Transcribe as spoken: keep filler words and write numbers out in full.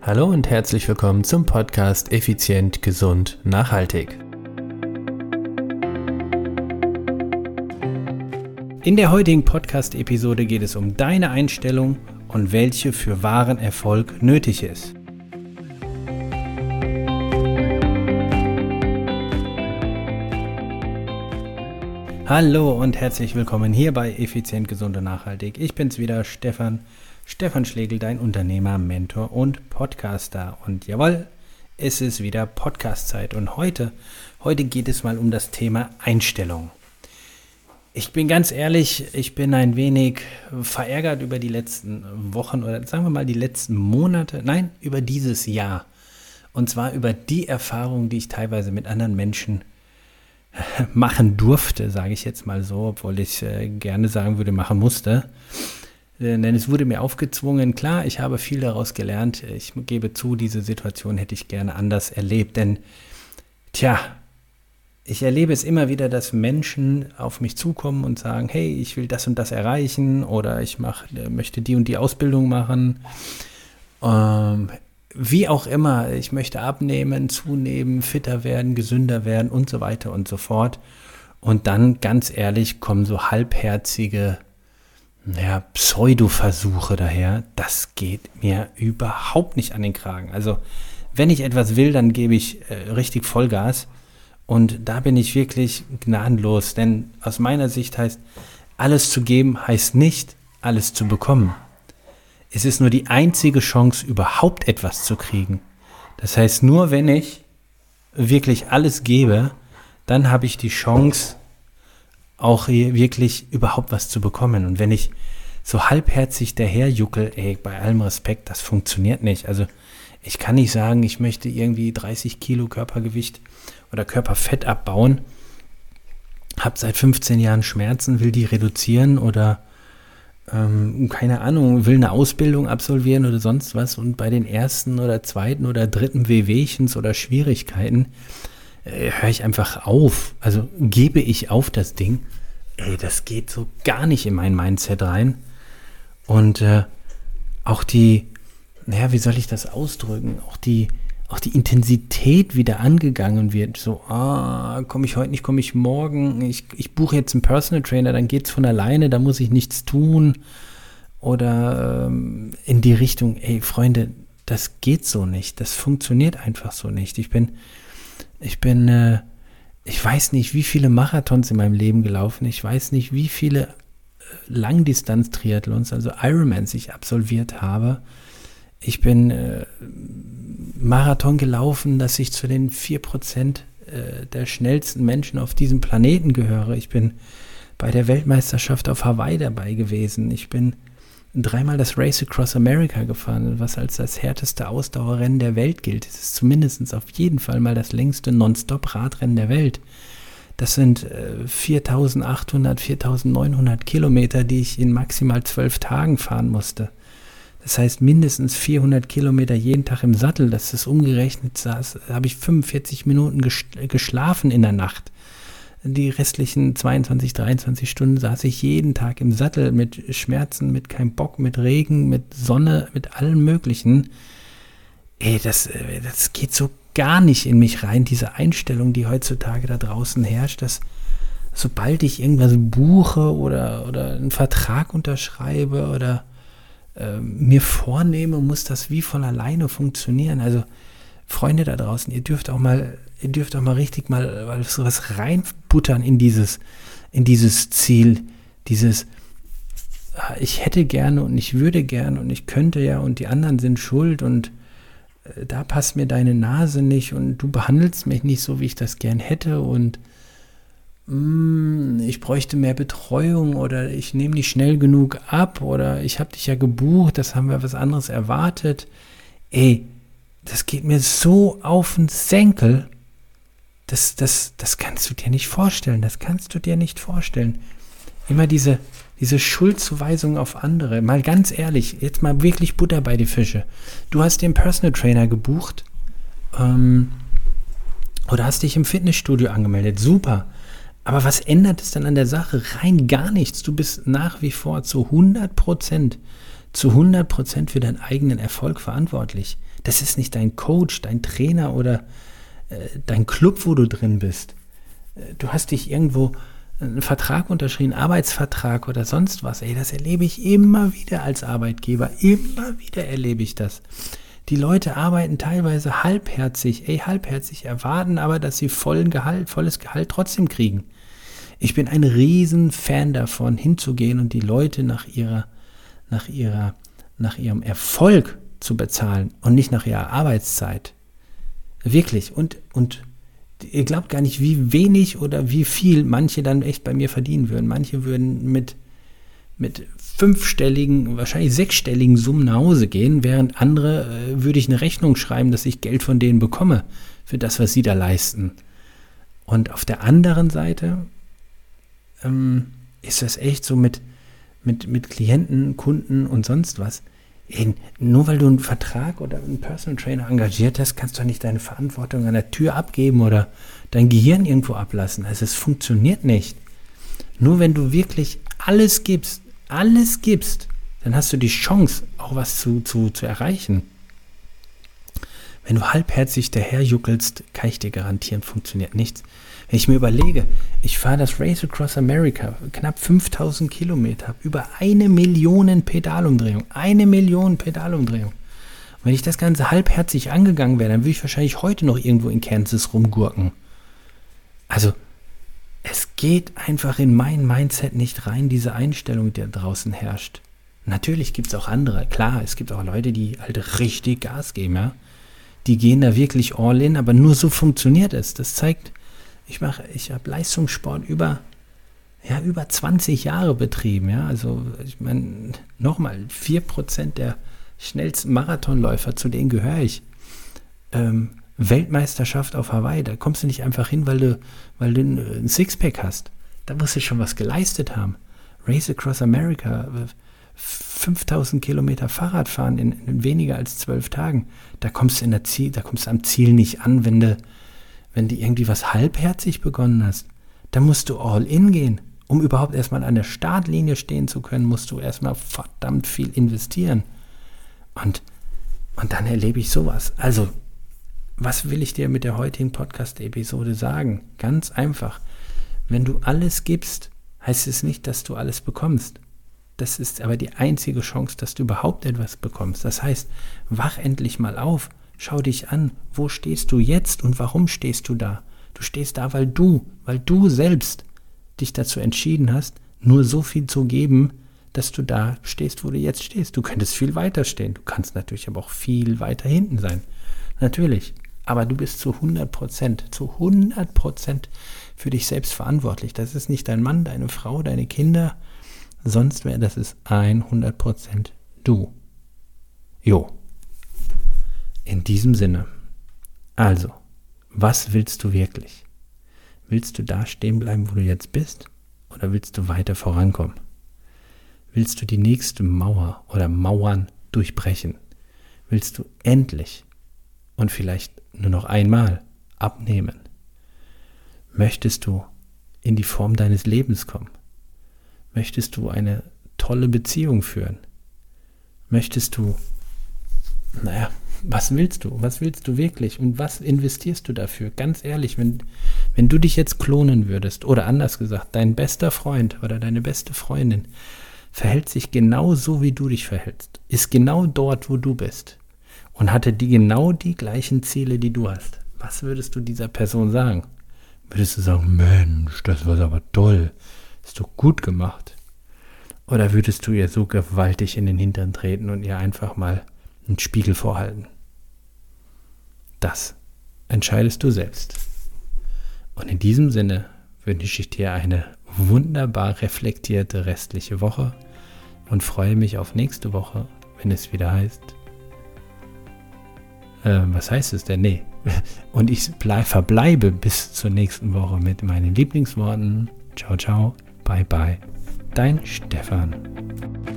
Hallo und herzlich willkommen zum Podcast Effizient, Gesund, Nachhaltig. In der heutigen Podcast-Episode geht es um deine Einstellung und welche für wahren Erfolg nötig ist. Hallo und herzlich willkommen hier bei Effizient, Gesund und Nachhaltig. Ich bin's wieder, Stefan, Stefan Schlegel, dein Unternehmer, Mentor und Podcaster. Und jawohl, es ist wieder Podcast-Zeit und heute, heute geht es mal um das Thema Einstellung. Ich bin ganz ehrlich, ich bin ein wenig verärgert über die letzten Wochen oder sagen wir mal die letzten Monate, nein, über dieses Jahr. Und zwar über die Erfahrungen, die ich teilweise mit anderen Menschen machen durfte, sage ich jetzt mal so, obwohl ich äh, gerne sagen würde, machen musste. Denn es wurde mir aufgezwungen. Klar, ich habe viel daraus gelernt. Ich gebe zu, diese Situation hätte ich gerne anders erlebt. Denn, tja, ich erlebe es immer wieder, dass Menschen auf mich zukommen und sagen, hey, ich will das und das erreichen oder ich mach, möchte die und die Ausbildung machen. Ähm, wie auch immer, ich möchte abnehmen, zunehmen, fitter werden, gesünder werden und so weiter und so fort. Und dann, ganz ehrlich, kommen so halbherzige ja, Pseudo-Versuche daher. Das geht mir überhaupt nicht an den Kragen. Also, wenn ich etwas will, dann gebe ich äh, richtig Vollgas. Und da bin ich wirklich gnadenlos, denn aus meiner Sicht heißt, alles zu geben heißt nicht, alles zu bekommen. Es ist nur die einzige Chance, überhaupt etwas zu kriegen. Das heißt, nur wenn ich wirklich alles gebe, dann habe ich die Chance, auch wirklich überhaupt was zu bekommen. Und wenn ich so halbherzig daherjuckel, ey, bei allem Respekt, das funktioniert nicht. Also ich kann nicht sagen, ich möchte irgendwie dreißig Kilo Körpergewicht oder Körperfett abbauen, habe seit fünfzehn Jahren Schmerzen, will die reduzieren oder ähm, keine Ahnung, will eine Ausbildung absolvieren oder sonst was und bei den ersten oder zweiten oder dritten Wehwehchens oder Schwierigkeiten äh, höre ich einfach auf. Also gebe ich auf das Ding. Ey, das geht so gar nicht in mein Mindset rein. Und äh, auch die, naja, wie soll ich das ausdrücken? Auch die auch die Intensität wieder angegangen wird, so, ah, komme ich heute nicht, komme ich morgen, ich, ich buche jetzt einen Personal Trainer, dann geht's von alleine, da muss ich nichts tun oder ähm, in die Richtung, ey Freunde, das geht so nicht, das funktioniert einfach so nicht. Ich bin, ich bin, äh, ich weiß nicht, wie viele Marathons in meinem Leben gelaufen, ich weiß nicht, wie viele äh, Langdistanz-Triathlons, also Ironmans ich absolviert habe. Ich bin äh, Marathon gelaufen, dass ich zu den vier Prozent äh, der schnellsten Menschen auf diesem Planeten gehöre. Ich bin bei der Weltmeisterschaft auf Hawaii dabei gewesen. Ich bin dreimal das Race Across America gefahren, was als das härteste Ausdauerrennen der Welt gilt. Es ist zumindest auf jeden Fall mal das längste Nonstop-Radrennen der Welt. Das sind äh, viertausendachthundert, viertausendneunhundert Kilometer, die ich in maximal zwölf Tagen fahren musste. Das heißt mindestens vierhundert Kilometer jeden Tag im Sattel. Das ist umgerechnet, da habe ich fünfundvierzig Minuten geschlafen in der Nacht. Die restlichen zweiundzwanzig, dreiundzwanzig Stunden saß ich jeden Tag im Sattel mit Schmerzen, mit keinem Bock, mit Regen, mit Sonne, mit allem Möglichen. Ey, das, das geht so gar nicht in mich rein, diese Einstellung, die heutzutage da draußen herrscht, dass sobald ich irgendwas buche oder, oder einen Vertrag unterschreibe oder mir vornehme, muss das wie von alleine funktionieren. Also Freunde da draußen, ihr dürft auch mal, ihr dürft auch mal richtig mal was reinbuttern in dieses, in dieses Ziel, dieses ich hätte gerne und ich würde gerne und ich könnte ja und die anderen sind schuld und äh, da passt mir deine Nase nicht und du behandelst mich nicht so, wie ich das gern hätte und ich bräuchte mehr Betreuung oder ich nehme nicht schnell genug ab oder ich habe dich ja gebucht, das haben wir was anderes erwartet. Ey, das geht mir so auf den Senkel, das, das, das kannst du dir nicht vorstellen, das kannst du dir nicht vorstellen. Immer diese, diese Schuldzuweisung auf andere, mal ganz ehrlich, jetzt mal wirklich Butter bei die Fische. Du hast den Personal Trainer gebucht ähm, oder hast dich im Fitnessstudio angemeldet, super. Aber was ändert es dann an der Sache? Rein gar nichts. Du bist nach wie vor zu hundert Prozent zu hundert Prozent für deinen eigenen Erfolg verantwortlich. Das ist nicht dein Coach, dein Trainer oder äh, dein Club, wo du drin bist. Äh, du hast dich irgendwo einen Vertrag unterschrieben, einen Arbeitsvertrag oder sonst was. Ey, das erlebe ich immer wieder als Arbeitgeber. Immer wieder erlebe ich das. Die Leute arbeiten teilweise halbherzig, ey, halbherzig, erwarten aber, dass sie vollen Gehalt, volles Gehalt trotzdem kriegen. Ich bin ein riesen Fan davon, hinzugehen und die Leute nach ihrer, nach ihrer, nach ihrem Erfolg zu bezahlen und nicht nach ihrer Arbeitszeit. Wirklich. Und, und ihr glaubt gar nicht, wie wenig oder wie viel manche dann echt bei mir verdienen würden. Manche würden mit, mit fünfstelligen, wahrscheinlich sechsstelligen Summen nach Hause gehen, während andere äh, würde ich eine Rechnung schreiben, dass ich Geld von denen bekomme für das, was sie da leisten. Und auf der anderen Seite ähm, ist das echt so mit, mit, mit Klienten, Kunden und sonst was. Ey, nur weil du einen Vertrag oder einen Personal Trainer engagiert hast, kannst du nicht deine Verantwortung an der Tür abgeben oder dein Gehirn irgendwo ablassen. Also es funktioniert nicht. Nur wenn du wirklich alles gibst, alles gibst, dann hast du die Chance, auch was zu, zu, zu erreichen. Wenn du halbherzig daherjuckelst, kann ich dir garantieren, funktioniert nichts. Wenn ich mir überlege, ich fahre das Race Across America, knapp fünftausend Kilometer, über eine Million Pedalumdrehung, eine Million Pedalumdrehung. Und wenn ich das Ganze halbherzig angegangen wäre, dann würde ich wahrscheinlich heute noch irgendwo in Kansas rumgurken. Also, es geht einfach in mein Mindset nicht rein, diese Einstellung, die da draußen herrscht. Natürlich gibt es auch andere, klar, es gibt auch Leute, die halt richtig Gas geben, ja. Die gehen da wirklich all in, aber nur so funktioniert es. Das zeigt, ich mache, ich habe Leistungssport über, ja, über zwanzig Jahre betrieben, ja. Also, ich meine, nochmal, vier Prozent der schnellsten Marathonläufer, zu denen gehöre ich. Ähm, Weltmeisterschaft auf Hawaii, da kommst du nicht einfach hin, weil du, weil du ein Sixpack hast. Da musst du schon was geleistet haben. Race Across America, fünftausend Kilometer Fahrrad fahren in, in weniger als zwölf Tagen. Da kommst du in der Ziel, da kommst du am Ziel nicht an, wenn du, wenn du irgendwie was halbherzig begonnen hast. Da musst du all in gehen. Um überhaupt erstmal an der Startlinie stehen zu können, musst du erstmal verdammt viel investieren. Und, und dann erlebe ich sowas. Also, was will ich dir mit der heutigen Podcast-Episode sagen? Ganz einfach. Wenn du alles gibst, heißt es nicht, dass du alles bekommst. Das ist aber die einzige Chance, dass du überhaupt etwas bekommst. Das heißt, wach endlich mal auf. Schau dich an. Wo stehst du jetzt und warum stehst du da? Du stehst da, weil du, weil du selbst dich dazu entschieden hast, nur so viel zu geben, dass du da stehst, wo du jetzt stehst. Du könntest viel weiter stehen. Du kannst natürlich aber auch viel weiter hinten sein. Natürlich. Aber du bist zu hundert Prozent, zu hundert Prozent für dich selbst verantwortlich. Das ist nicht dein Mann, deine Frau, deine Kinder, sonst wäre das ist hundert Prozent du. Jo. In diesem Sinne. Also, was willst du wirklich? Willst du da stehen bleiben, wo du jetzt bist? Oder willst du weiter vorankommen? Willst du die nächste Mauer oder Mauern durchbrechen? Willst du endlich und vielleicht nur noch einmal abnehmen? Möchtest du in die Form deines Lebens kommen? Möchtest du eine tolle Beziehung führen? Möchtest du, naja, was willst du? Was willst du wirklich? Und was investierst du dafür? Ganz ehrlich, wenn, wenn du dich jetzt klonen würdest, oder anders gesagt, dein bester Freund oder deine beste Freundin verhält sich genau so, wie du dich verhältst, ist genau dort, wo du bist und hatte die genau die gleichen Ziele, die du hast. Was würdest du dieser Person sagen? Würdest du sagen, Mensch, das war aber toll, ist doch gut gemacht? Oder würdest du ihr so gewaltig in den Hintern treten und ihr einfach mal einen Spiegel vorhalten? Das entscheidest du selbst. Und in diesem Sinne wünsche ich dir eine wunderbar reflektierte restliche Woche und freue mich auf nächste Woche, wenn es wieder heißt, äh, was heißt es denn? Nee. Und ich bleib, verbleibe bis zur nächsten Woche mit meinen Lieblingsworten. Ciao, ciao, bye, bye. Dein Stefan.